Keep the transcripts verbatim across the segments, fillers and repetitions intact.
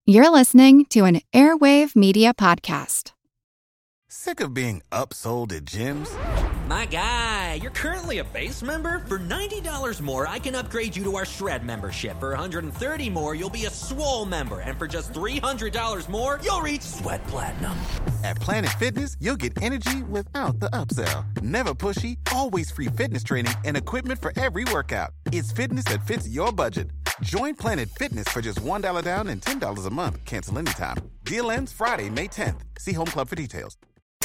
You're listening to an Airwave Media Podcast. Sick of being upsold at gyms? My guy, you're currently a base member? For ninety dollars more, I can upgrade you to our Shred membership. For one hundred thirty dollars more, you'll be a Swole member. And for just three hundred dollars more, you'll reach Sweat Platinum. At Planet Fitness, you'll get energy without the upsell. Never pushy, always free fitness training and equipment for every workout. It's fitness that fits your budget. Join Planet Fitness for just one dollar down and ten dollars a month. Cancel anytime. Deal ends Friday, May tenth. See Home Club for details.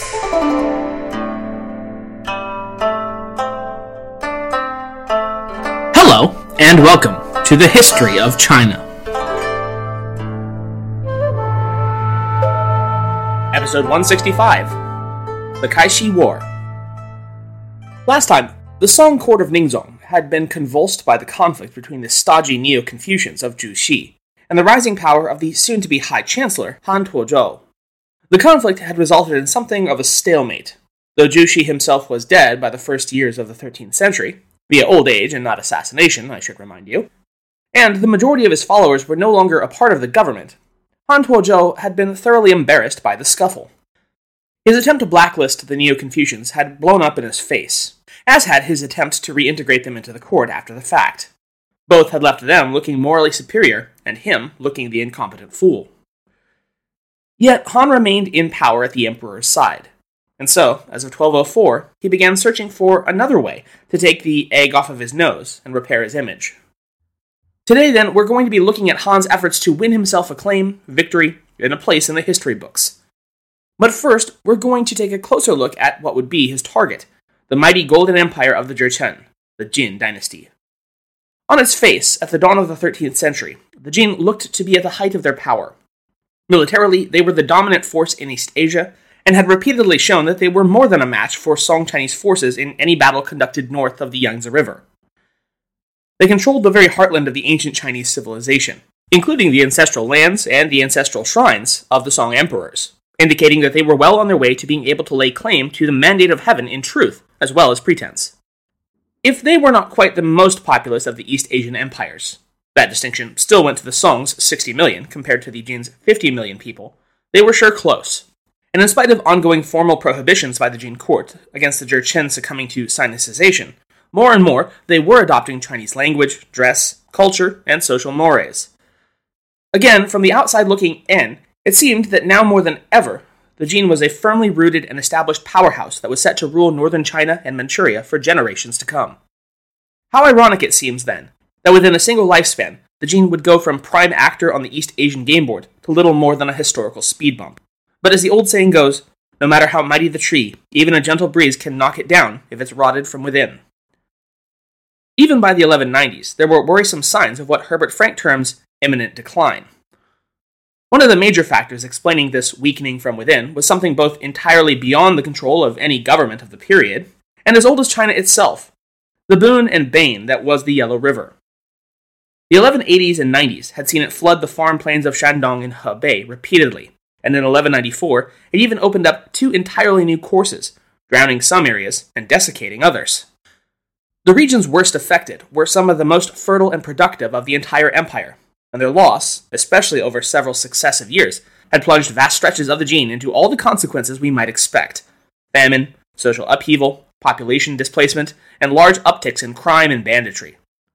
Hello, and welcome to the History of China. Episode one sixty-five, The Caixi War. Last time, the Song court of Ningzhong had been convulsed by the conflict between the stodgy Neo-Confucians of Zhu Xi and the rising power of the soon-to-be High Chancellor, Han Tuozhou. The conflict had resulted in something of a stalemate, though Zhu Xi himself was dead by the first years of the thirteenth century, via old age and not assassination, I should remind you, and the majority of his followers were no longer a part of the government. Han Tuozhou had been thoroughly embarrassed by the scuffle. His attempt to blacklist the Neo-Confucians had blown up in his face, as had his attempt to reintegrate them into the court after the fact. Both had left them looking morally superior, and him looking the incompetent fool. Yet Han remained in power at the emperor's side, and so, as of twelve oh four, he began searching for another way to take the egg off of his nose and repair his image. Today, then, we're going to be looking at Han's efforts to win himself acclaim, victory, and a place in the history books. But first, we're going to take a closer look at what would be his target, the mighty golden empire of the Jurchen, the Jin dynasty. On its face, at the dawn of the thirteenth century, the Jin looked to be at the height of their power. Militarily, they were the dominant force in East Asia, and had repeatedly shown that they were more than a match for Song Chinese forces in any battle conducted north of the Yangtze River. They controlled the very heartland of the ancient Chinese civilization, including the ancestral lands and the ancestral shrines of the Song emperors, indicating that they were well on their way to being able to lay claim to the mandate of heaven in truth, as well as pretense. If they were not quite the most populous of the East Asian empires, that distinction still went to the Song's sixty million compared to the Jin's fifty million people, they were sure close. And in spite of ongoing formal prohibitions by the Jin court against the Jurchen succumbing to Sinicization, more and more they were adopting Chinese language, dress, culture, and social mores. Again, from the outside looking in, it seemed that now more than ever, the Jin was a firmly rooted and established powerhouse that was set to rule northern China and Manchuria for generations to come. How ironic it seems, then, that within a single lifespan, the Jin would go from prime actor on the East Asian game board to little more than a historical speed bump. But as the old saying goes, no matter how mighty the tree, even a gentle breeze can knock it down if it's rotted from within. Even by the eleven nineties, there were worrisome signs of what Herbert Frank terms imminent decline. One of the major factors explaining this weakening from within was something both entirely beyond the control of any government of the period, and as old as China itself, the boon and bane that was the Yellow River. The eleven eighties and nineties had seen it flood the farm plains of Shandong and Hebei repeatedly, and in eleven ninety-four, it even opened up two entirely new courses, drowning some areas and desiccating others. The regions worst affected were some of the most fertile and productive of the entire empire, and their loss, especially over several successive years, had plunged vast stretches of the Jin into all the consequences we might expect: famine, social upheaval, population displacement, and large upticks in crime and banditry.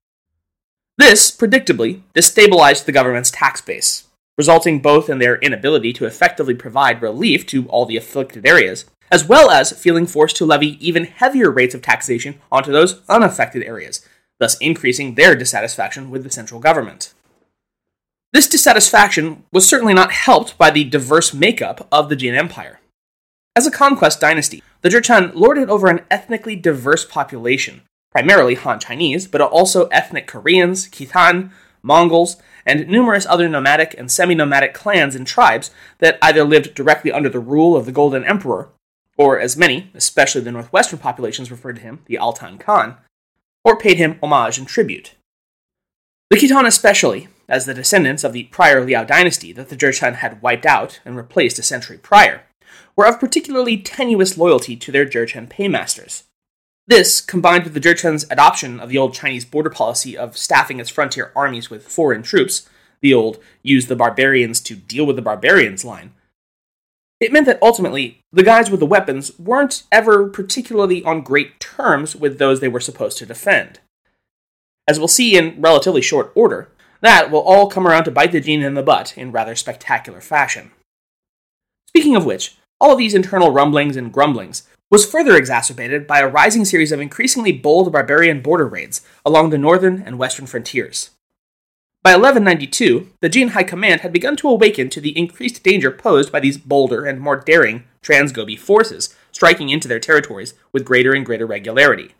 This, predictably, destabilized the government's tax base, resulting both in their inability to effectively provide relief to all the afflicted areas, as well as feeling forced to levy even heavier rates of taxation onto those unaffected areas, thus increasing their dissatisfaction with the central government. This dissatisfaction was certainly not helped by the diverse makeup of the Jin Empire. As a conquest dynasty, the Jurchen lorded over an ethnically diverse population, primarily Han Chinese, but also ethnic Koreans, Khitan, Mongols, and numerous other nomadic and semi-nomadic clans and tribes that either lived directly under the rule of the Golden Emperor, or as many, especially the northwestern populations referred to him, the Altan Khan, or paid him homage and tribute. The Khitan especially, as the descendants of the prior Liao dynasty that the Jurchen had wiped out and replaced a century prior, were of particularly tenuous loyalty to their Jurchen paymasters. This, combined with the Jurchen's adoption of the old Chinese border policy of staffing its frontier armies with foreign troops, the old use the barbarians to deal with the barbarians line, it meant that ultimately, the guys with the weapons weren't ever particularly on great terms with those they were supposed to defend. As we'll see in relatively short order, that will all come around to bite the Jin in the butt in rather spectacular fashion. Speaking of which, all of these internal rumblings and grumblings was further exacerbated by a rising series of increasingly bold barbarian border raids along the northern and western frontiers. By eleven ninety-two, the Jin High Command had begun to awaken to the increased danger posed by these bolder and more daring Transgobi forces striking into their territories with greater and greater regularity.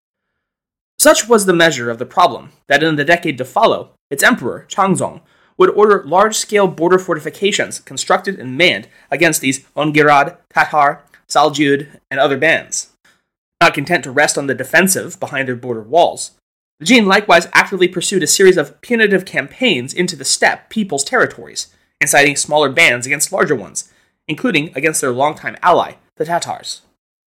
Such was the measure of the problem that in the decade to follow, its emperor, Changzong, would order large-scale border fortifications constructed and manned against these Ongirad, Tatar, Saljud, and other bands. Not content to rest on the defensive behind their border walls, the Jin likewise actively pursued a series of punitive campaigns into the steppe people's territories, inciting smaller bands against larger ones, including against their longtime ally, the Tatars.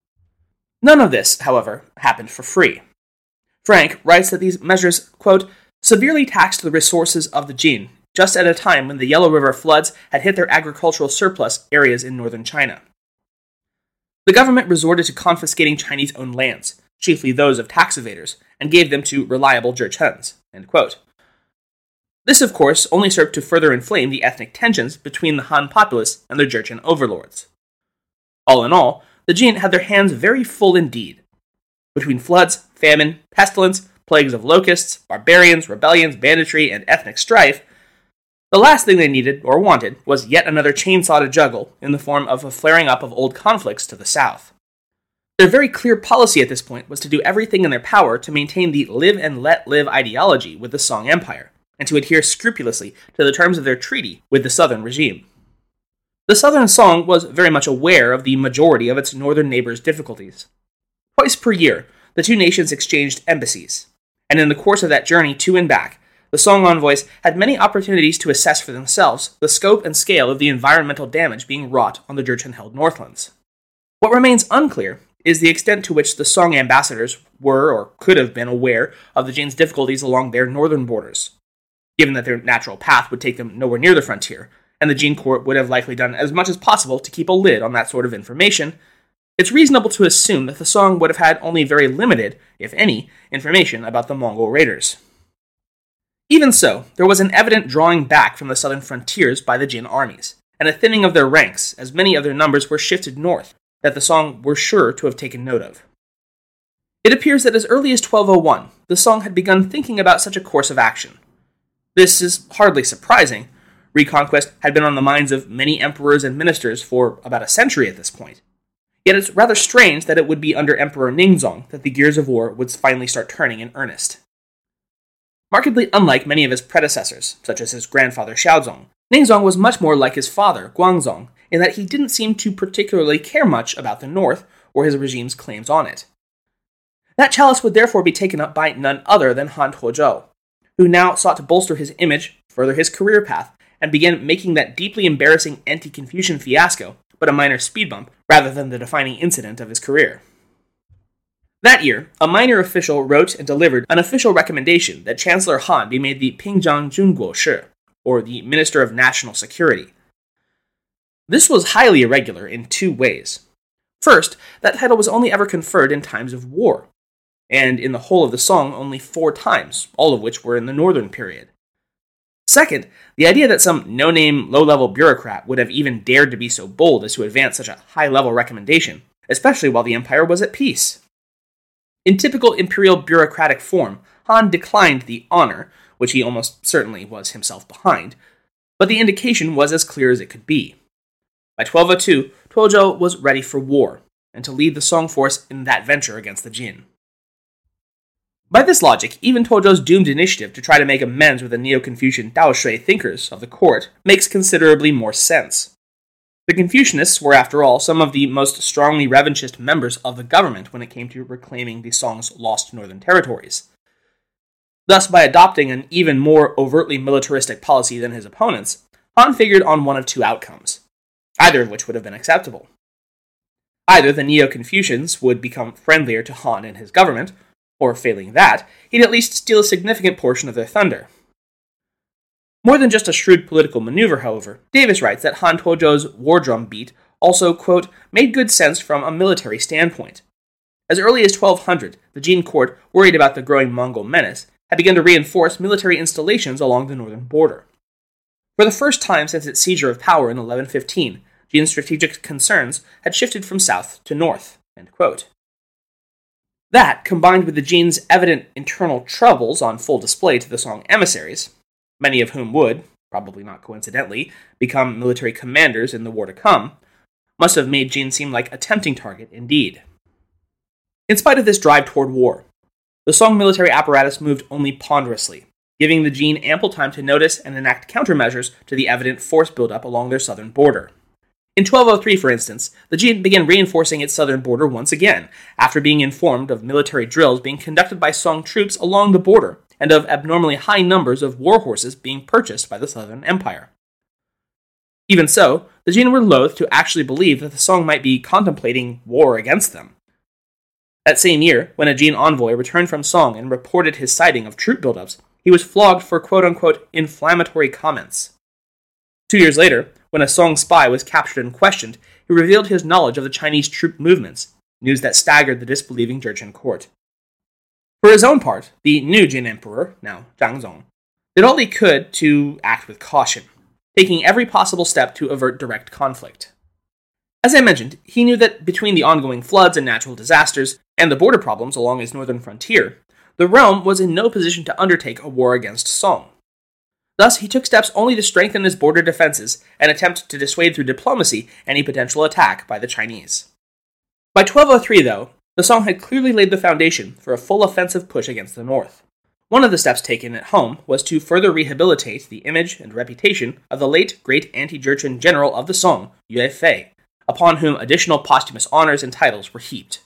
None of this, however, happened for free. Frank writes that these measures, quote, severely taxed the resources of the Jin, just at a time when the Yellow River floods had hit their agricultural surplus areas in northern China. The government resorted to confiscating Chinese-owned lands, chiefly those of tax evaders, and gave them to reliable Jurchens. End quote. This, of course, only served to further inflame the ethnic tensions between the Han populace and their Jurchen overlords. All in all, the Jin had their hands very full indeed. Between floods, famine, pestilence, plagues of locusts, barbarians, rebellions, banditry, and ethnic strife, the last thing they needed or wanted was yet another chainsaw to juggle in the form of a flaring up of old conflicts to the south. Their very clear policy at this point was to do everything in their power to maintain the live and let live ideology with the Song Empire, and to adhere scrupulously to the terms of their treaty with the southern regime. The southern Song was very much aware of the majority of its northern neighbors' difficulties. Twice per year, the two nations exchanged embassies, and in the course of that journey to and back, the Song envoys had many opportunities to assess for themselves the scope and scale of the environmental damage being wrought on the Jurchen-held Northlands. What remains unclear is the extent to which the Song ambassadors were or could have been aware of the Jin's difficulties along their northern borders. Given that their natural path would take them nowhere near the frontier, and the Jin court would have likely done as much as possible to keep a lid on that sort of information, it's reasonable to assume that the Song would have had only very limited, if any, information about the Mongol raiders. Even so, there was an evident drawing back from the southern frontiers by the Jin armies, and a thinning of their ranks as many of their numbers were shifted north, that the Song were sure to have taken note of. It appears that as early as twelve oh one, the Song had begun thinking about such a course of action. This is hardly surprising. Reconquest had been on the minds of many emperors and ministers for about a century at this point. Yet it's rather strange that it would be under Emperor Ningzong that the gears of war would finally start turning in earnest. Markedly unlike many of his predecessors, such as his grandfather Xiaozong, Ningzong was much more like his father, Guangzong, in that he didn't seem to particularly care much about the north or his regime's claims on it. That chalice would therefore be taken up by none other than Han Tuozhou, who now sought to bolster his image, further his career path, and began making that deeply embarrassing anti-Confucian fiasco but a minor speed bump rather than the defining incident of his career. That year, a minor official wrote and delivered an official recommendation that Chancellor Han be made the Pingjiang Junguo Shi, or the Minister of National Security. This was highly irregular in two ways. First, that title was only ever conferred in times of war, and in the whole of the Song only four times, all of which were in the northern period. Second, the idea that some no-name, low-level bureaucrat would have even dared to be so bold as to advance such a high-level recommendation, especially while the empire was at peace. In typical imperial bureaucratic form, Han declined the honor, which he almost certainly was himself behind, but the indication was as clear as it could be. By twelve oh two, Tuozhou was ready for war, and to lead the Song force in that venture against the Jin. By this logic, even Tuozhou's doomed initiative to try to make amends with the Neo-Confucian Dao Shui thinkers of the court makes considerably more sense. The Confucianists were, after all, some of the most strongly revanchist members of the government when it came to reclaiming the Song's lost northern territories. Thus, by adopting an even more overtly militaristic policy than his opponents, Han figured on one of two outcomes, either of which would have been acceptable. Either the Neo-Confucians would become friendlier to Han and his government, or failing that, he'd at least steal a significant portion of their thunder. More than just a shrewd political maneuver, however, Davis writes that Han Tuozhou's war drum beat also, quote, made good sense from a military standpoint. As early as twelve hundred, the Jin court, worried about the growing Mongol menace, had begun to reinforce military installations along the northern border. For the first time since its seizure of power in eleven fifteen, Jin's strategic concerns had shifted from south to north, end quote. That, combined with the Jin's evident internal troubles on full display to the Song emissaries, many of whom would, probably not coincidentally, become military commanders in the war to come, must have made Jin seem like a tempting target indeed. In spite of this drive toward war, the Song military apparatus moved only ponderously, giving the Jin ample time to notice and enact countermeasures to the evident force buildup along their southern border. In twelve oh three, for instance, the Jin began reinforcing its southern border once again, after being informed of military drills being conducted by Song troops along the border, and of abnormally high numbers of war horses being purchased by the Southern Empire. Even so, the Jin were loath to actually believe that the Song might be contemplating war against them. That same year, when a Jin envoy returned from Song and reported his sighting of troop buildups, he was flogged for quote-unquote inflammatory comments. Two years later, when a Song spy was captured and questioned, he revealed his knowledge of the Chinese troop movements, news that staggered the disbelieving Jurchen court. For his own part, the new Jin emperor, now Zhang Zong, did all he could to act with caution, taking every possible step to avert direct conflict. As I mentioned, he knew that between the ongoing floods and natural disasters, and the border problems along his northern frontier, the realm was in no position to undertake a war against Song. Thus, he took steps only to strengthen his border defenses and attempt to dissuade through diplomacy any potential attack by the Chinese. By twelve oh three, though, the Song had clearly laid the foundation for a full offensive push against the north. One of the steps taken at home was to further rehabilitate the image and reputation of the late great anti-Jurchen general of the Song, Yue Fei, upon whom additional posthumous honors and titles were heaped.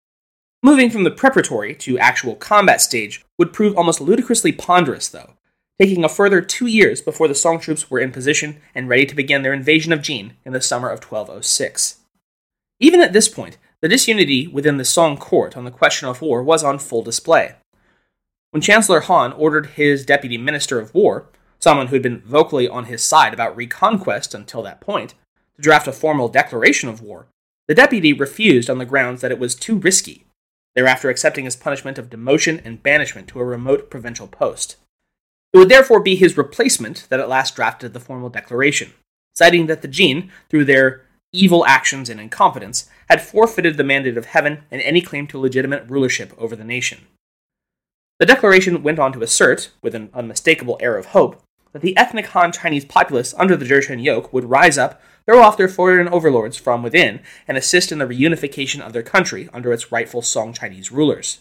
Moving from the preparatory to actual combat stage would prove almost ludicrously ponderous, though, taking a further two years before the Song troops were in position and ready to begin their invasion of Jin in the summer of twelve oh six. Even at this point, the disunity within the Song court on the question of war was on full display. When Chancellor Han ordered his deputy minister of war, someone who had been vocally on his side about reconquest until that point, to draft a formal declaration of war, the deputy refused on the grounds that it was too risky, thereafter accepting his punishment of demotion and banishment to a remote provincial post. It would therefore be his replacement that at last drafted the formal declaration, citing that the Jin, through their evil actions and incompetence, had forfeited the mandate of heaven and any claim to legitimate rulership over the nation. The declaration went on to assert, with an unmistakable air of hope, that the ethnic Han Chinese populace under the Jurchen yoke would rise up, throw off their foreign overlords from within, and assist in the reunification of their country under its rightful Song Chinese rulers.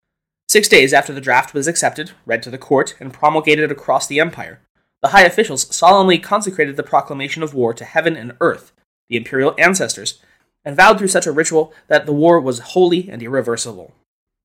Six days after the draft was accepted, read to the court, and promulgated across the empire, the high officials solemnly consecrated the proclamation of war to heaven and earth, the imperial ancestors, and vowed through such a ritual that the war was holy and irreversible.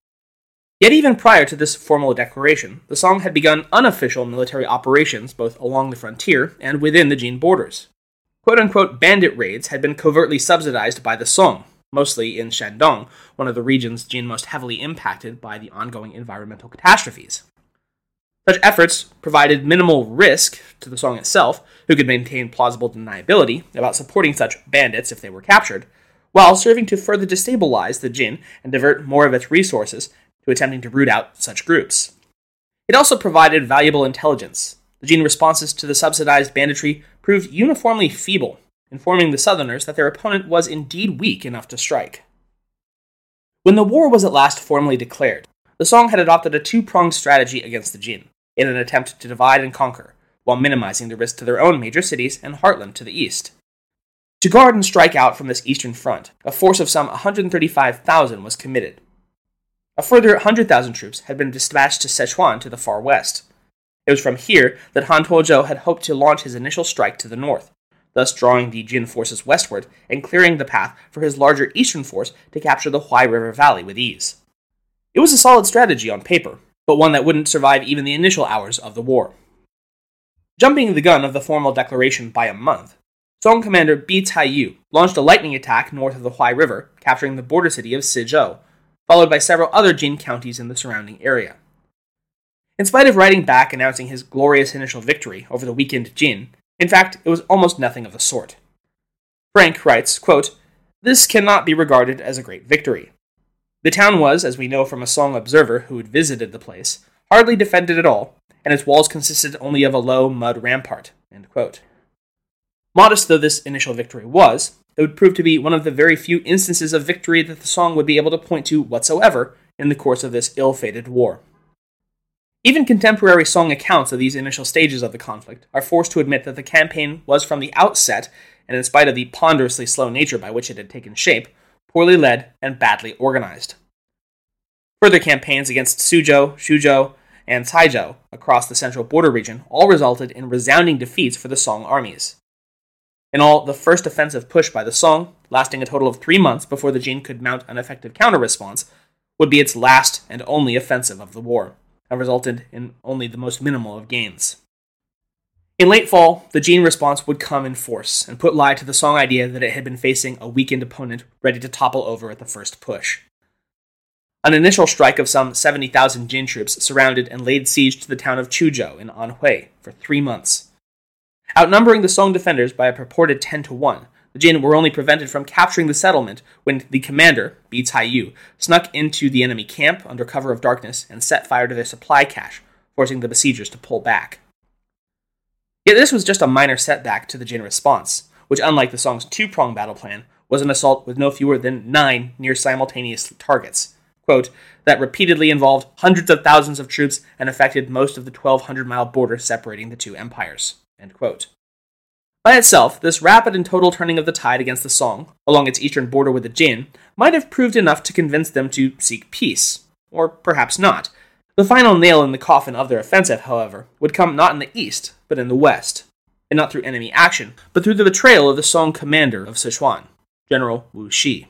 Yet even prior to this formal declaration, the Song had begun unofficial military operations both along the frontier and within the Jin borders. Quote-unquote bandit raids had been covertly subsidized by the Song, mostly in Shandong, one of the regions Jin most heavily impacted by the ongoing environmental catastrophes. Such efforts provided minimal risk to the Song itself, who could maintain plausible deniability about supporting such bandits if they were captured, while serving to further destabilize the Jin and divert more of its resources to attempting to root out such groups. It also provided valuable intelligence. The Jin responses to the subsidized banditry proved uniformly feeble, informing the Southerners that their opponent was indeed weak enough to strike. When the war was at last formally declared, the Song had adopted a two-pronged strategy against the Jin, in an attempt to divide and conquer, while minimizing the risk to their own major cities and heartland to the east. To guard and strike out from this eastern front, a force of some one hundred thirty-five thousand was committed. A further one hundred thousand troops had been dispatched to Sichuan to the far west. It was from here that Han Tuozhou had hoped to launch his initial strike to the north, thus drawing the Jin forces westward and clearing the path for his larger eastern force to capture the Huai River Valley with ease. It was a solid strategy on paper, but one that wouldn't survive even the initial hours of the war. Jumping the gun of the formal declaration by a month, Song commander Bi Caiyu launched a lightning attack north of the Huai River, capturing the border city of Sizhou, followed by several other Jin counties in the surrounding area. In spite of writing back announcing his glorious initial victory over the weakened Jin, in fact, it was almost nothing of the sort. Frank writes, quote, "This cannot be regarded as a great victory. The town was, as we know from a Song observer who had visited the place, hardly defended at all, and its walls consisted only of a low mud rampart." End quote. Modest though this initial victory was, it would prove to be one of the very few instances of victory that the Song would be able to point to whatsoever in the course of this ill-fated war. Even contemporary Song accounts of these initial stages of the conflict are forced to admit that the campaign was from the outset, and in spite of the ponderously slow nature by which it had taken shape, poorly led and badly organized. Further campaigns against Suzhou, Shuzhou, and Caizhou across the central border region all resulted in resounding defeats for the Song armies. In all, the first offensive push by the Song, lasting a total of three months before the Jin could mount an effective counter-response, would be its last and only offensive of the war, and resulted in only the most minimal of gains. In late fall, the Jin response would come in force, and put lie to the Song idea that it had been facing a weakened opponent ready to topple over at the first push. An initial strike of some seventy thousand Jin troops surrounded and laid siege to the town of Chuzhou in Anhui for three months. Outnumbering the Song defenders by a purported ten to one, the Jin were only prevented from capturing the settlement when the commander, Bi Caiyu, snuck into the enemy camp under cover of darkness and set fire to their supply cache, forcing the besiegers to pull back. Yet this was just a minor setback to the Jin response, which, unlike the Song's two-pronged battle plan, was an assault with no fewer than nine near-simultaneous targets, quote, that repeatedly involved hundreds of thousands of troops and affected most of the twelve hundred mile border separating the two empires, end quote. By itself, this rapid and total turning of the tide against the Song, along its eastern border with the Jin, might have proved enough to convince them to seek peace, or perhaps not. The final nail in the coffin of their offensive, however, would come not in the east, but in the west, and not through enemy action, but through the betrayal of the Song commander of Sichuan, General Wu Shi.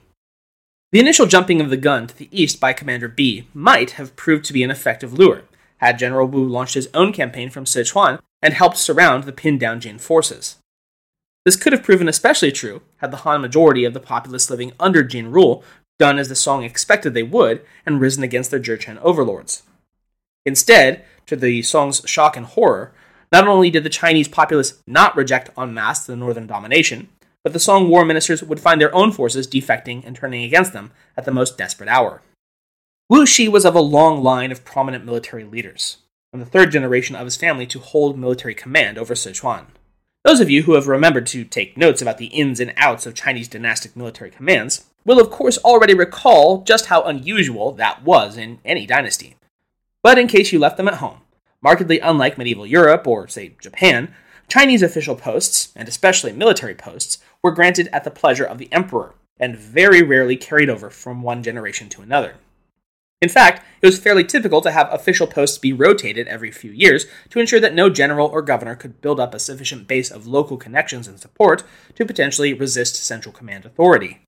The initial jumping of the gun to the east by Commander Bi might have proved to be an effective lure, had General Wu launched his own campaign from Sichuan and helped surround the pinned-down Jin forces. This could have proven especially true had the Han majority of the populace living under Jin rule done as the Song expected they would and risen against their Jurchen overlords. Instead, to the Song's shock and horror, not only did the Chinese populace not reject en masse the northern domination, but the Song war ministers would find their own forces defecting and turning against them at the most desperate hour. Wu Shi was of a long line of prominent military leaders, and the third generation of his family to hold military command over Sichuan. Those of you who have remembered to take notes about the ins and outs of Chinese dynastic military commands will of course already recall just how unusual that was in any dynasty. But in case you left them at home, markedly unlike medieval Europe or, say, Japan, Chinese official posts, and especially military posts, were granted at the pleasure of the emperor, and very rarely carried over from one generation to another. In fact, it was fairly typical to have official posts be rotated every few years to ensure that no general or governor could build up a sufficient base of local connections and support to potentially resist central command authority.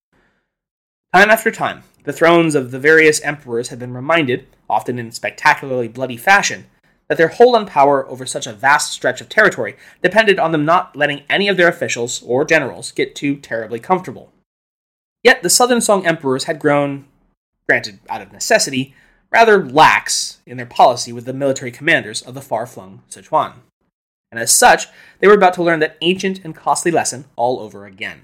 Time after time, the thrones of the various emperors had been reminded, often in spectacularly bloody fashion, that their hold on power over such a vast stretch of territory depended on them not letting any of their officials or generals get too terribly comfortable. Yet the Southern Song emperors had grown, granted out of necessity, rather lax in their policy with the military commanders of the far-flung Sichuan. And as such, they were about to learn that ancient and costly lesson all over again.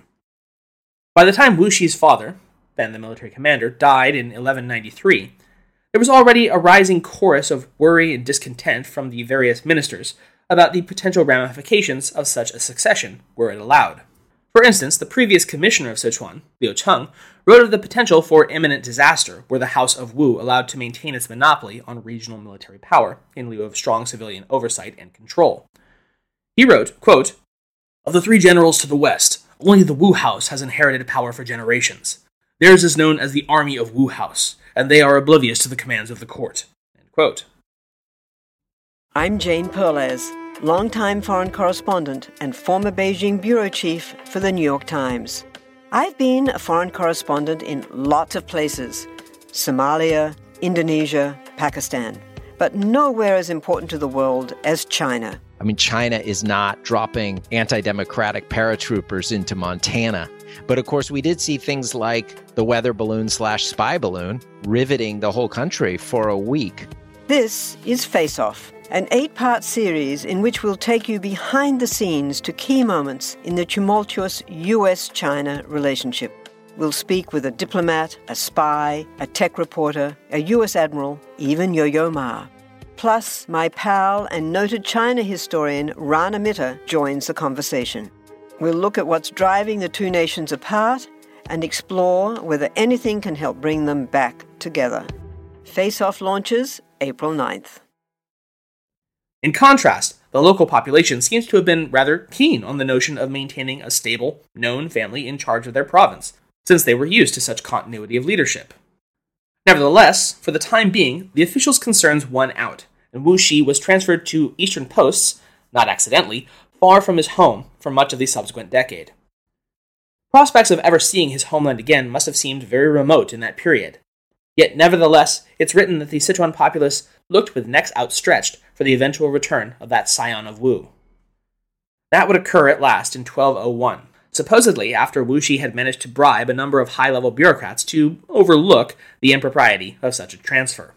By the time Wu Shi's father, then the military commander, died in eleven ninety-three, there was already a rising chorus of worry and discontent from the various ministers about the potential ramifications of such a succession, were it allowed. For instance, the previous commissioner of Sichuan, Liu Cheng, wrote of the potential for imminent disaster were the House of Wu allowed to maintain its monopoly on regional military power in lieu of strong civilian oversight and control. He wrote, quote, "Of the three generals to the west, only the Wu House has inherited power for generations. Theirs is known as the Army of Wu House, and they are oblivious to the commands of the court." End quote. I'm Jane Perlez, longtime foreign correspondent and former Beijing bureau chief for the New York Times. I've been a foreign correspondent in lots of places, Somalia, Indonesia, Pakistan, but nowhere as important to the world as China. I mean, China is not dropping anti-democratic paratroopers into Montana. But of course, we did see things like the weather balloon slash spy balloon riveting the whole country for a week. This is Face Off, an eight-part series in which we'll take you behind the scenes to key moments in the tumultuous U S China relationship. We'll speak with a diplomat, a spy, a tech reporter, a U S admiral, even Yo-Yo Ma. Plus, my pal and noted China historian Rana Mitter joins the conversation. We'll look at what's driving the two nations apart and explore whether anything can help bring them back together. Face Off launches April ninth. In contrast, the local population seems to have been rather keen on the notion of maintaining a stable, known family in charge of their province, since they were used to such continuity of leadership. Nevertheless, for the time being, the officials' concerns won out, and Wu Xi was transferred to eastern posts, not accidentally, far from his home for much of the subsequent decade. Prospects of ever seeing his homeland again must have seemed very remote in that period. Yet, nevertheless, it's written that the Sichuan populace looked with necks outstretched for the eventual return of that scion of Wu. That would occur at last in twelve oh one, supposedly after Wu Xi had managed to bribe a number of high-level bureaucrats to overlook the impropriety of such a transfer.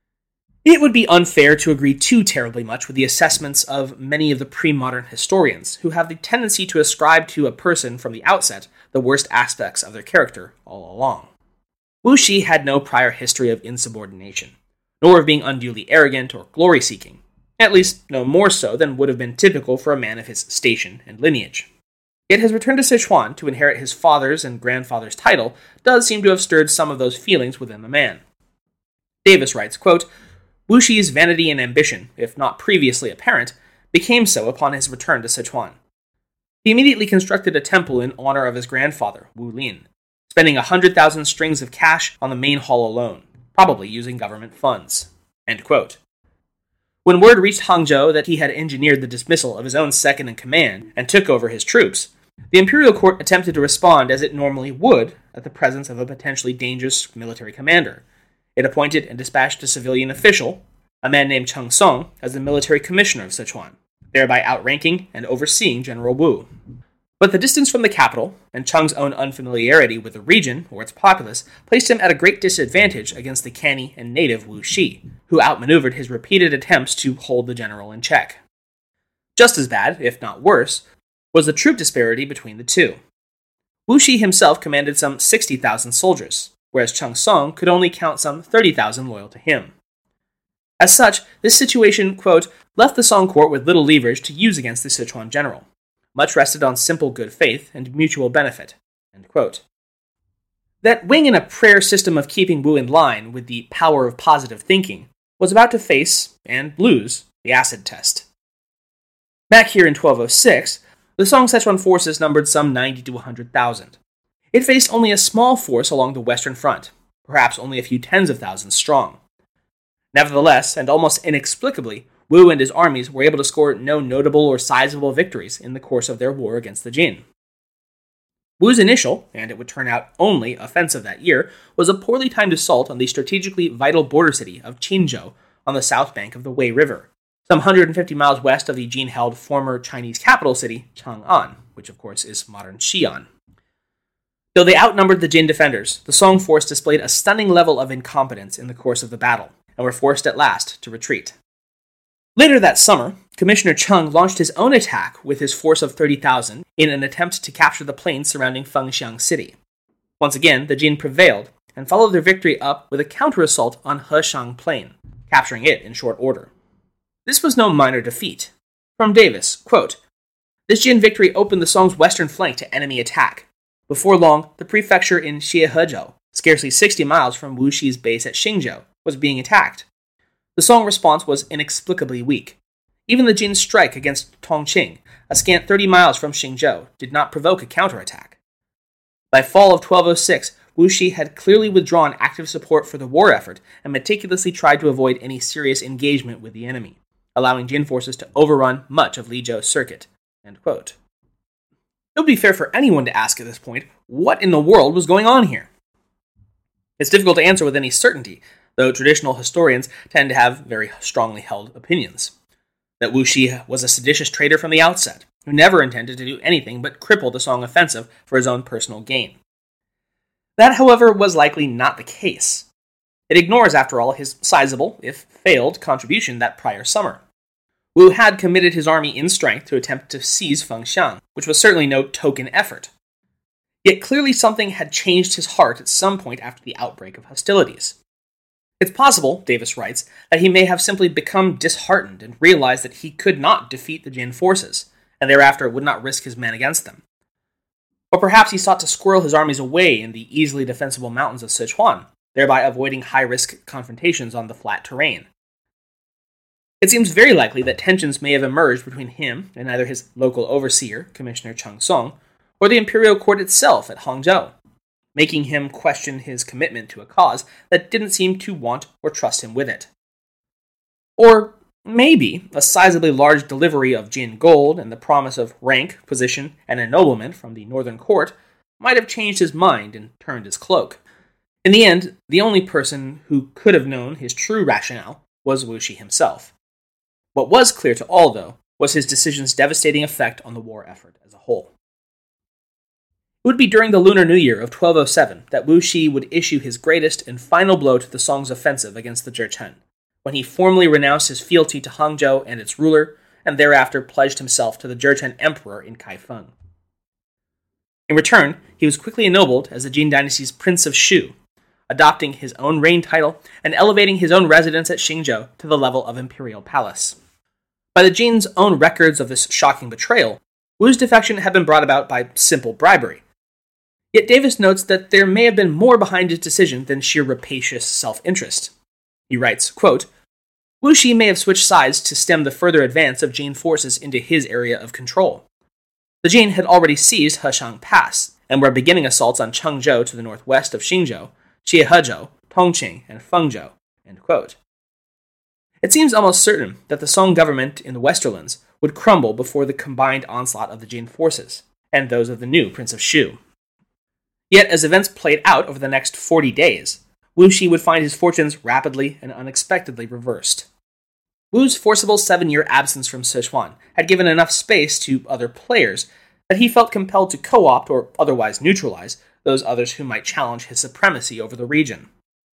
It would be unfair to agree too terribly much with the assessments of many of the pre-modern historians, who have the tendency to ascribe to a person from the outset the worst aspects of their character all along. Wu Xi had no prior history of insubordination, nor of being unduly arrogant or glory-seeking, at least no more so than would have been typical for a man of his station and lineage. Yet his return to Sichuan to inherit his father's and grandfather's title does seem to have stirred some of those feelings within the man. Davis writes, quote, Wu Xi's vanity and ambition, if not previously apparent, became so upon his return to Sichuan. He immediately constructed a temple in honor of his grandfather, Wu Lin, spending a hundred thousand strings of cash on the main hall alone, probably using government funds. End quote. When word reached Hangzhou that he had engineered the dismissal of his own second-in-command and took over his troops, the imperial court attempted to respond as it normally would at the presence of a potentially dangerous military commander. It appointed and dispatched a civilian official, a man named Cheng Song, as the military commissioner of Sichuan, thereby outranking and overseeing General Wu. But the distance from the capital, and Cheng's own unfamiliarity with the region or its populace, placed him at a great disadvantage against the canny and native Wu Xi, who outmaneuvered his repeated attempts to hold the general in check. Just as bad, if not worse, was the troop disparity between the two. Wu Xi himself commanded some sixty thousand soldiers, whereas Cheng Song could only count some thirty thousand loyal to him. As such, this situation, quote, left the Song court with little leverage to use against the Sichuan general. Much rested on simple good faith and mutual benefit. End quote. That wing in a prayer system of keeping Wu in line with the power of positive thinking was about to face, and lose, the acid test. Back here in twelve oh six, the Song Sichuan forces numbered some ninety to one hundred thousand. It faced only a small force along the western front, perhaps only a few tens of thousands strong. Nevertheless, and almost inexplicably, Wu and his armies were able to score no notable or sizable victories in the course of their war against the Jin. Wu's initial, and it would turn out only, offensive that year was a poorly timed assault on the strategically vital border city of Qinzhou on the south bank of the Wei River, some one hundred fifty miles west of the Jin-held former Chinese capital city, Chang'an, which of course is modern Xi'an. Though they outnumbered the Jin defenders, the Song force displayed a stunning level of incompetence in the course of the battle, and were forced at last to retreat. Later that summer, Commissioner Cheng launched his own attack with his force of thirty thousand in an attempt to capture the plains surrounding Fengxiang City. Once again, the Jin prevailed, and followed their victory up with a counter-assault on Heshang Plain, capturing it in short order. This was no minor defeat. From Davis, quote, this Jin victory opened the Song's western flank to enemy attack. Before long, the prefecture in Xiehezhou, scarcely sixty miles from Wu Xi's base at Xingzhou, was being attacked. The Song response was inexplicably weak. Even the Jin's strike against Tongqing, a scant thirty miles from Xingzhou, did not provoke a counterattack. By fall of twelve oh six, Wu Xi had clearly withdrawn active support for the war effort and meticulously tried to avoid any serious engagement with the enemy, allowing Jin forces to overrun much of Lizhou's circuit. End quote. It would be fair for anyone to ask at this point, what in the world was going on here? It's difficult to answer with any certainty, though traditional historians tend to have very strongly held opinions. That Wu Xi was a seditious traitor from the outset, who never intended to do anything but cripple the Song offensive for his own personal gain. That, however, was likely not the case. It ignores, after all, his sizable, if failed, contribution that prior summer. Wu had committed his army in strength to attempt to seize Fengxiang, which was certainly no token effort. Yet clearly something had changed his heart at some point after the outbreak of hostilities. It's possible, Davis writes, that he may have simply become disheartened and realized that he could not defeat the Jin forces, and thereafter would not risk his men against them. Or perhaps he sought to squirrel his armies away in the easily defensible mountains of Sichuan, thereby avoiding high-risk confrontations on the flat terrain. It seems very likely that tensions may have emerged between him and either his local overseer, Commissioner Cheng Song, or the imperial court itself at Hangzhou, making him question his commitment to a cause that didn't seem to want or trust him with it. Or maybe a sizably large delivery of Jin gold and the promise of rank, position, and ennoblement from the northern court might have changed his mind and turned his cloak. In the end, the only person who could have known his true rationale was Wuxi himself. What was clear to all, though, was his decision's devastating effect on the war effort as a whole. It would be during the Lunar New Year of twelve oh seven that Wu Shi would issue his greatest and final blow to the Song's offensive against the Jurchen, when he formally renounced his fealty to Hangzhou and its ruler, and thereafter pledged himself to the Jurchen emperor in Kaifeng. In return, he was quickly ennobled as the Jin dynasty's Prince of Shu, adopting his own reign title and elevating his own residence at Xingzhou to the level of imperial palace. By the Jin's own records of this shocking betrayal, Wu's defection had been brought about by simple bribery. Yet Davis notes that there may have been more behind his decision than sheer rapacious self-interest. He writes, quote, Wu Shi may have switched sides to stem the further advance of Jin forces into his area of control. The Jin had already seized Heshang Pass, and were beginning assaults on Chengzhou to the northwest of Xingzhou, Chiehezhou, Tongqing, and Fengzhou. End quote. It seems almost certain that the Song government in the Westerlands would crumble before the combined onslaught of the Jin forces, and those of the new Prince of Shu. Yet, as events played out over the next forty days, Wu Shi would find his fortunes rapidly and unexpectedly reversed. Wu's forcible seven-year absence from Sichuan had given enough space to other players that he felt compelled to co-opt or otherwise neutralize those others who might challenge his supremacy over the region.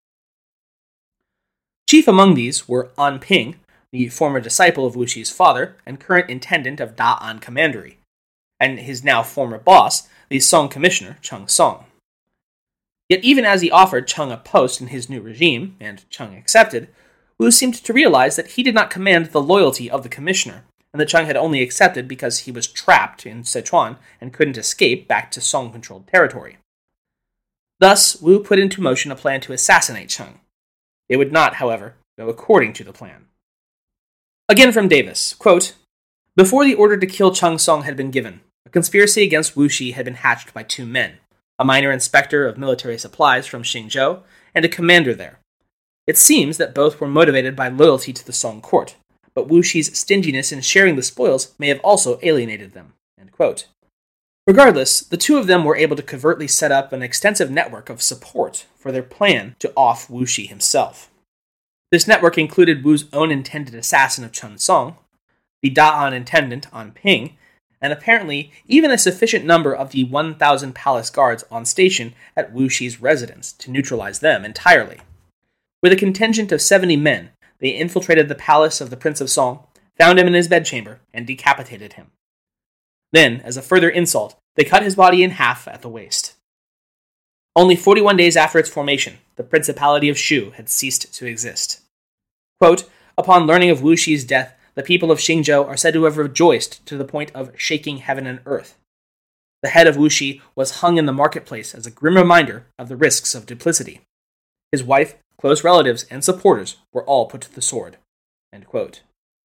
Chief among these were An Ping, the former disciple of Wu Shi's father and current intendant of Da'an Commandery, and his now former boss, the Song commissioner, Cheng Song. Yet even as he offered Cheng a post in his new regime, and Cheng accepted, Wu seemed to realize that he did not command the loyalty of the commissioner, and that Cheng had only accepted because he was trapped in Sichuan and couldn't escape back to Song-controlled territory. Thus, Wu put into motion a plan to assassinate Cheng. It would not, however, go according to the plan. Again from Davis, quote, Before the order to kill Cheng Song had been given, a conspiracy against Wu Shi had been hatched by two men, a minor inspector of military supplies from Xingzhou, and a commander there. It seems that both were motivated by loyalty to the Song court, but Wu Shi's stinginess in sharing the spoils may have also alienated them. End quote. Regardless, the two of them were able to covertly set up an extensive network of support for their plan to off Wu Shi himself. This network included Wu's own intended assassin of Cheng Song, the Da'an intendant An Ping, and apparently even a sufficient number of the one thousand palace guards on station at Wu Shi's residence to neutralize them entirely. With a contingent of seventy men, they infiltrated the palace of the Prince of Song, found him in his bedchamber, and decapitated him. Then, as a further insult, they cut his body in half at the waist. Only forty-one days after its formation, the Principality of Shu had ceased to exist. Quote, Upon learning of Wu Shi's death, the people of Xingzhou are said to have rejoiced to the point of shaking heaven and earth. The head of Wu Shi was hung in the marketplace as a grim reminder of the risks of duplicity. His wife, close relatives, and supporters were all put to the sword. End quote.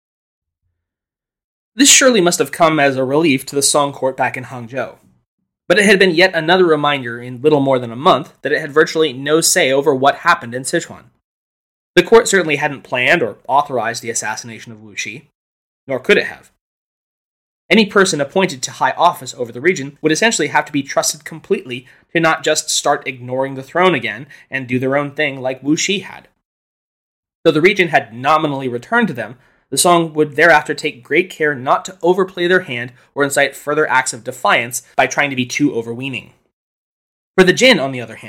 This surely must have come as a relief to the Song court back in Hangzhou. But it had been yet another reminder in little more than a month that it had virtually no say over what happened in Sichuan. The court certainly hadn't planned or authorized the assassination of Wu Shi, nor could it have. Any person appointed to high office over the region would essentially have to be trusted completely to not just start ignoring the throne again and do their own thing like Wu Shi had. Though the region had nominally returned to them, the Song would thereafter take great care not to overplay their hand or incite further acts of defiance by trying to be too overweening. For the Jin, on the other hand,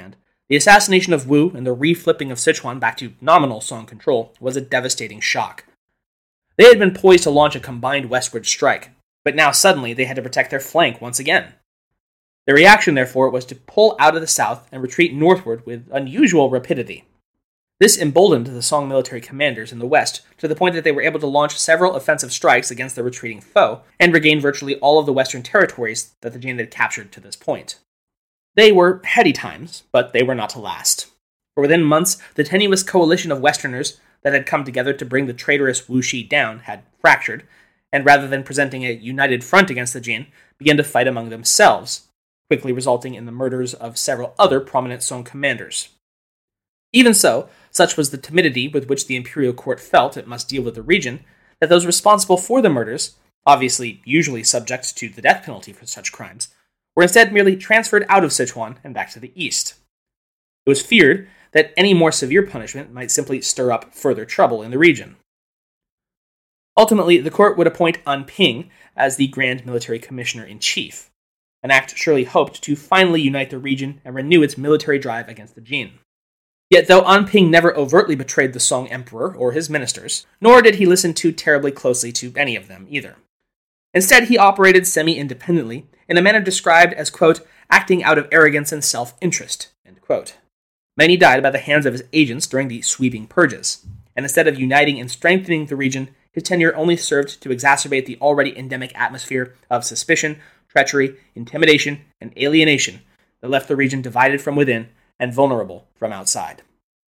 The assassination of Wu and the re-flipping of Sichuan back to nominal Song control was a devastating shock. They had been poised to launch a combined westward strike, but now suddenly they had to protect their flank once again. Their reaction, therefore, was to pull out of the south and retreat northward with unusual rapidity. This emboldened the Song military commanders in the west to the point that they were able to launch several offensive strikes against the retreating foe and regain virtually all of the western territories that the Jin had captured to this point. They were heady times, but they were not to last. For within months, the tenuous coalition of Westerners that had come together to bring the traitorous Wu Shi down had fractured, and rather than presenting a united front against the Jin, began to fight among themselves, quickly resulting in the murders of several other prominent Song commanders. Even so, such was the timidity with which the imperial court felt it must deal with the region, that those responsible for the murders, obviously usually subject to the death penalty for such crimes, were instead merely transferred out of Sichuan and back to the east. It was feared that any more severe punishment might simply stir up further trouble in the region. Ultimately, the court would appoint An Ping as the Grand Military Commissioner-in-Chief, an act surely hoped to finally unite the region and renew its military drive against the Jin. Yet though An Ping never overtly betrayed the Song emperor or his ministers, nor did he listen too terribly closely to any of them either. Instead, he operated semi-independently in a manner described as, quote, acting out of arrogance and self-interest, end quote. Many died by the hands of his agents during the sweeping purges, and instead of uniting and strengthening the region, his tenure only served to exacerbate the already endemic atmosphere of suspicion, treachery, intimidation, and alienation that left the region divided from within and vulnerable from outside.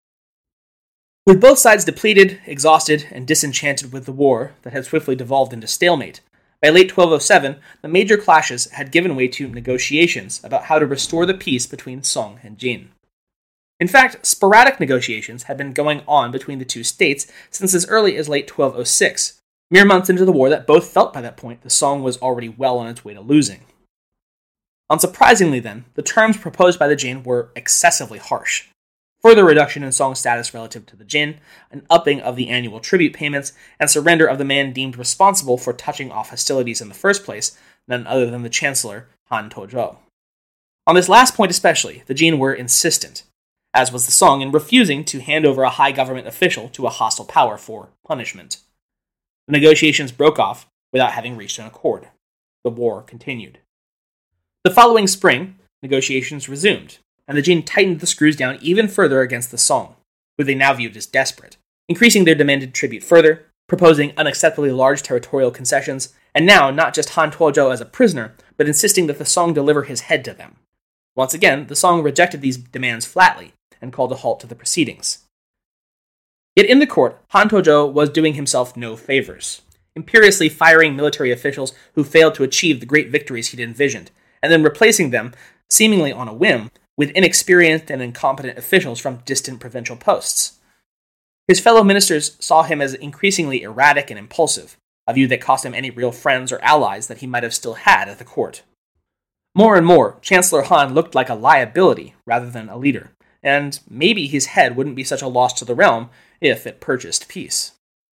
With both sides depleted, exhausted, and disenchanted with the war that had swiftly devolved into stalemate, by late twelve oh seven, the major clashes had given way to negotiations about how to restore the peace between Song and Jin. In fact, sporadic negotiations had been going on between the two states since as early as late twelve oh six, mere months into the war that both felt by that point the Song was already well on its way to losing. Unsurprisingly then, the terms proposed by the Jin were excessively harsh. Further reduction in Song status relative to the Jin, an upping of the annual tribute payments, and surrender of the man deemed responsible for touching off hostilities in the first place, none other than the Chancellor, Han Tozhou. On this last point especially, the Jin were insistent, as was the Song, in refusing to hand over a high government official to a hostile power for punishment. The negotiations broke off without having reached an accord. The war continued. The following spring, negotiations resumed, and the Jin tightened the screws down even further against the Song, who they now viewed as desperate, increasing their demanded tribute further, proposing unacceptably large territorial concessions, and now not just Han Tuozhou as a prisoner, but insisting that the Song deliver his head to them. Once again, the Song rejected these demands flatly, and called a halt to the proceedings. Yet in the court, Han Tozhou was doing himself no favors, imperiously firing military officials who failed to achieve the great victories he'd envisioned, and then replacing them, seemingly on a whim, with inexperienced and incompetent officials from distant provincial posts. His fellow ministers saw him as increasingly erratic and impulsive, a view that cost him any real friends or allies that he might have still had at the court. More and more, Chancellor Han looked like a liability rather than a leader, and maybe his head wouldn't be such a loss to the realm if it purchased peace.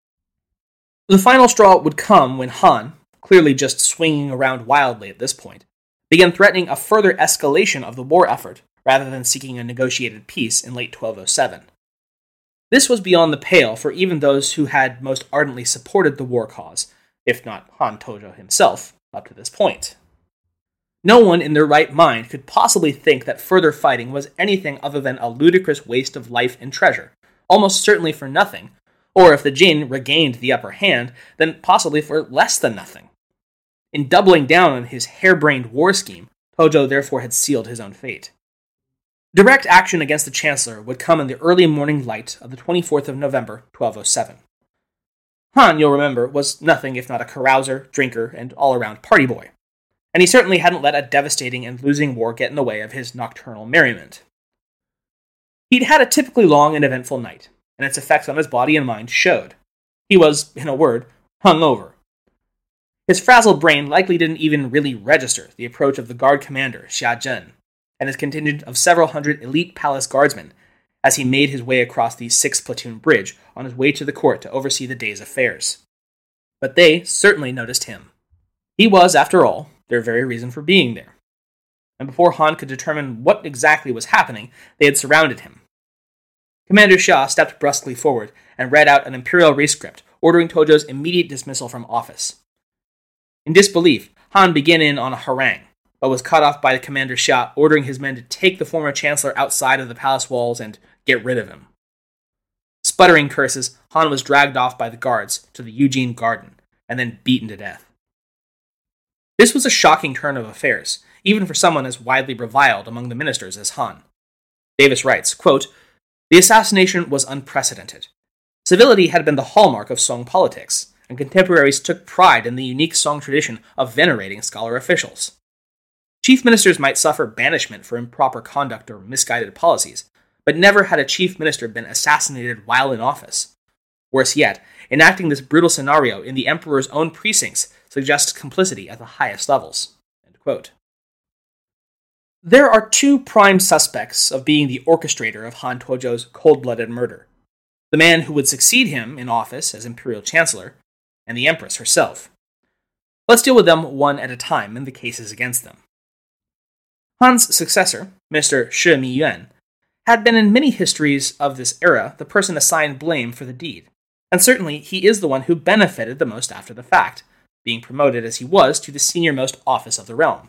The final straw would come when Han, clearly just swinging around wildly at this point, began threatening a further escalation of the war effort, rather than seeking a negotiated peace in late twelve oh seven. This was beyond the pale for even those who had most ardently supported the war cause, if not Han Tozhou himself, up to this point. No one in their right mind could possibly think that further fighting was anything other than a ludicrous waste of life and treasure, almost certainly for nothing, or if the Jin regained the upper hand, then possibly for less than nothing. In doubling down on his harebrained war scheme, Tozhou therefore had sealed his own fate. Direct action against the Chancellor would come in the early morning light of the twenty-fourth of November, twelve oh seven. Han, you'll remember, was nothing if not a carouser, drinker, and all-around party boy, and he certainly hadn't let a devastating and losing war get in the way of his nocturnal merriment. He'd had a typically long and eventful night, and its effects on his body and mind showed. He was, in a word, hungover. His frazzled brain likely didn't even really register the approach of the guard commander, Xia Zhen, and his contingent of several hundred elite palace guardsmen, as he made his way across the six-platoon bridge on his way to the court to oversee the day's affairs. But they certainly noticed him. He was, after all, their very reason for being there. and before Han could determine what exactly was happening, they had surrounded him. Commander Xia stepped brusquely forward and read out an imperial rescript, ordering Tojo's immediate dismissal from office. In disbelief, Han began in on a harangue, but was cut off by Commander Xia ordering his men to take the former chancellor outside of the palace walls and get rid of him. Sputtering curses, Han was dragged off by the guards to the Eugene Garden, and then beaten to death. This was a shocking turn of affairs, even for someone as widely reviled among the ministers as Han. Davis writes, quote, "The assassination was unprecedented. Civility had been the hallmark of Song politics, and contemporaries took pride in the unique Song tradition of venerating scholar officials. Chief ministers might suffer banishment for improper conduct or misguided policies, but never had a chief minister been assassinated while in office. Worse yet, enacting this brutal scenario in the emperor's own precincts suggests complicity at the highest levels." End quote. There are two prime suspects of being the orchestrator of Han Tuozhou's cold-blooded murder: the man who would succeed him in office as imperial chancellor, and the empress herself. Let's deal with them one at a time and the cases against them. Han's successor, Mister Shi Miyuan, had been in many histories of this era the person assigned blame for the deed, and certainly he is the one who benefited the most after the fact, being promoted as he was to the senior-most office of the realm.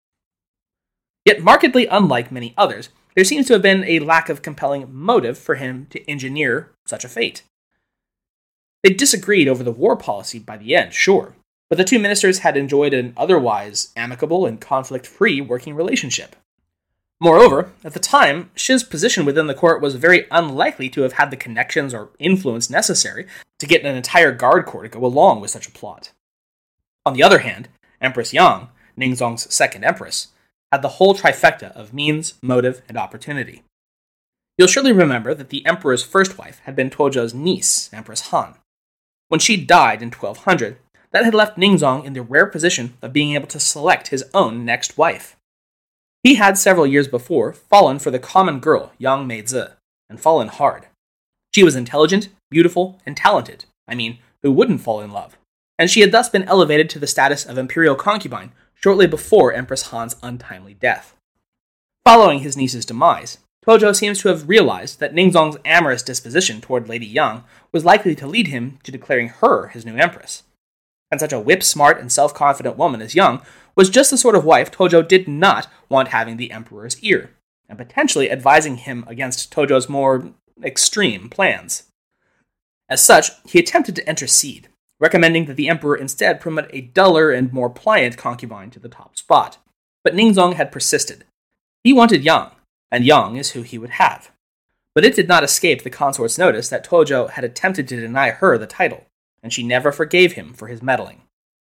Yet markedly unlike many others, there seems to have been a lack of compelling motive for him to engineer such a fate. They disagreed over the war policy by the end, sure, but the two ministers had enjoyed an otherwise amicable and conflict-free working relationship. Moreover, at the time, Shi's position within the court was very unlikely to have had the connections or influence necessary to get an entire guard corps to go along with such a plot. On the other hand, Empress Yang, Ningzong's second empress, had the whole trifecta of means, motive, and opportunity. You'll surely remember that the emperor's first wife had been Tuozhou's niece, Empress Han. When she died in twelve hundred, that had left Ningzong in the rare position of being able to select his own next wife. He had several years before fallen for the common girl, Yang Meizi, and fallen hard. She was intelligent, beautiful, and talented. I mean, who wouldn't fall in love? And she had thus been elevated to the status of imperial concubine shortly before Empress Han's untimely death. Following his niece's demise, Tuozhou seems to have realized that Ningzong's amorous disposition toward Lady Yang was likely to lead him to declaring her his new empress. And such a whip-smart and self-confident woman as Yang was just the sort of wife Tuozhou did not want having the emperor's ear, and potentially advising him against Tuozhou's more extreme plans. As such, he attempted to intercede, recommending that the emperor instead promote a duller and more pliant concubine to the top spot. But Ningzong had persisted. He wanted Yang, and Yang is who he would have. But it did not escape the consort's notice that Tuozhou had attempted to deny her the title, and she never forgave him for his meddling.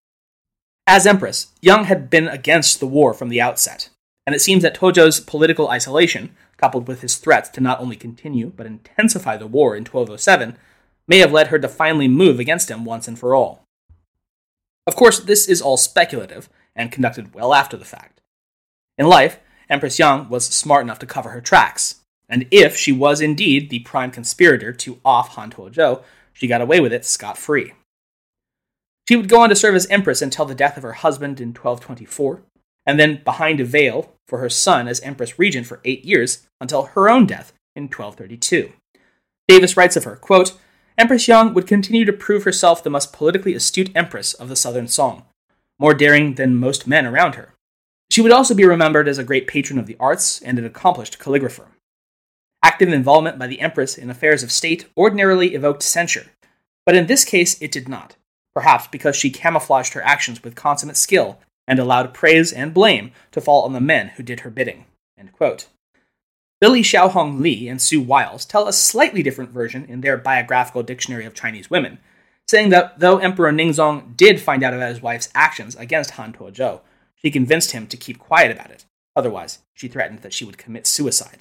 As empress, Yang had been against the war from the outset, and it seems that Tuozhou's political isolation, coupled with his threats to not only continue but intensify the war in twelve oh seven, may have led her to finally move against him once and for all. Of course, this is all speculative, and conducted well after the fact. In life, Empress Yang was smart enough to cover her tracks, and if she was indeed the prime conspirator to off Han Tuozhou, she got away with it scot-free. She would go on to serve as empress until the death of her husband in twelve twenty-four, and then behind a veil for her son as empress regent for eight years until her own death in twelve thirty-two. Davis writes of her, quote, "Empress Yang would continue to prove herself the most politically astute empress of the Southern Song, more daring than most men around her. She would also be remembered as a great patron of the arts and an accomplished calligrapher. Active involvement by the empress in affairs of state ordinarily evoked censure, but in this case it did not, perhaps because she camouflaged her actions with consummate skill and allowed praise and blame to fall on the men who did her bidding." End quote. Billy Xiaohong Li and Sue Wiles tell a slightly different version in their biographical dictionary of Chinese women, saying that though Emperor Ningzong did find out about his wife's actions against Han Tuozhou, she convinced him to keep quiet about it. Otherwise, she threatened that she would commit suicide.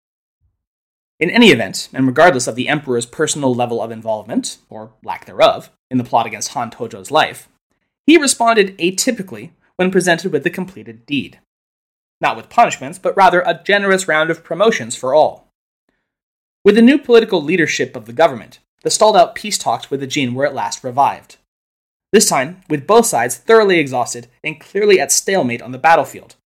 In any event, and regardless of the emperor's personal level of involvement, or lack thereof, in the plot against Han Tuozhou's life, he responded atypically when presented with the completed deed. Not with punishments, but rather a generous round of promotions for all. With the new political leadership of the government, the stalled-out peace talks with the Jin were at last revived. This time, with both sides thoroughly exhausted and clearly at stalemate on the battlefield,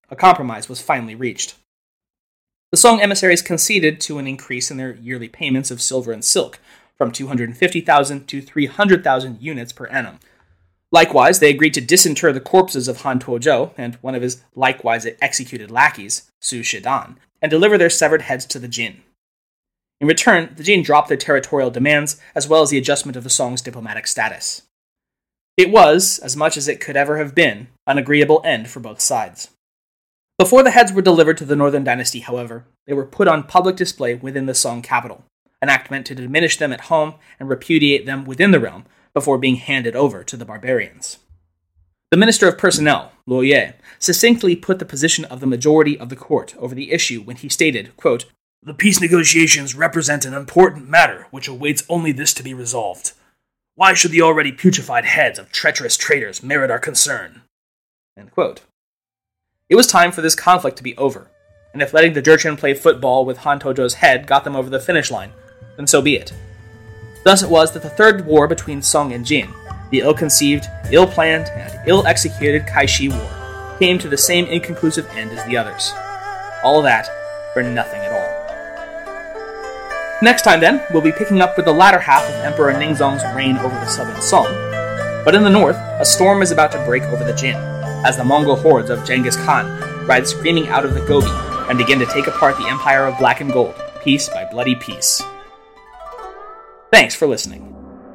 a compromise was finally reached. The Song emissaries conceded to an increase in their yearly payments of silver and silk, from two hundred fifty thousand to three hundred thousand units per annum. Likewise, they agreed to disinter the corpses of Han Tuozhou and one of his likewise executed lackeys, Su Shidan, and deliver their severed heads to the Jin. In return, the Jin dropped their territorial demands, as well as the adjustment of the Song's diplomatic status. It was, as much as it could ever have been, an agreeable end for both sides. Before the heads were delivered to the Northern Dynasty, however, they were put on public display within the Song capital, an act meant to diminish them at home and repudiate them within the realm before being handed over to the barbarians. The Minister of Personnel, Luo Ye, succinctly put the position of the majority of the court over the issue when he stated, quote, "The peace negotiations represent an important matter which awaits only this to be resolved. Why should the already putrefied heads of treacherous traitors merit our concern?" End quote. It was time for this conflict to be over, and if letting the Jurchen play football with Han Tuozhou's head got them over the finish line, then so be it. Thus it was that the third war between Song and Jin, the ill-conceived, ill-planned, and ill-executed Kaishi War, came to the same inconclusive end as the others. All that for nothing at all. Next time, then, we'll be picking up with the latter half of Emperor Ningzong's reign over the southern Song, but in the north, a storm is about to break over the Jin, as the Mongol hordes of Genghis Khan ride screaming out of the Gobi and begin to take apart the Empire of Black and Gold, piece by bloody piece. Thanks for listening.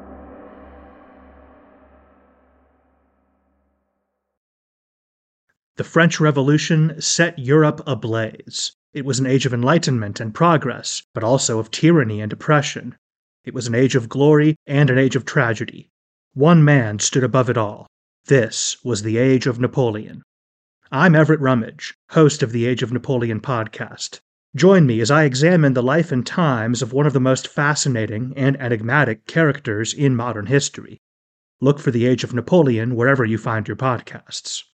The French Revolution set Europe ablaze. It was an age of enlightenment and progress, but also of tyranny and oppression. It was an age of glory and an age of tragedy. One man stood above it all. This was the Age of Napoleon. I'm Everett Rummage, host of the Age of Napoleon podcast. Join me as I examine the life and times of one of the most fascinating and enigmatic characters in modern history. Look for the Age of Napoleon wherever you find your podcasts.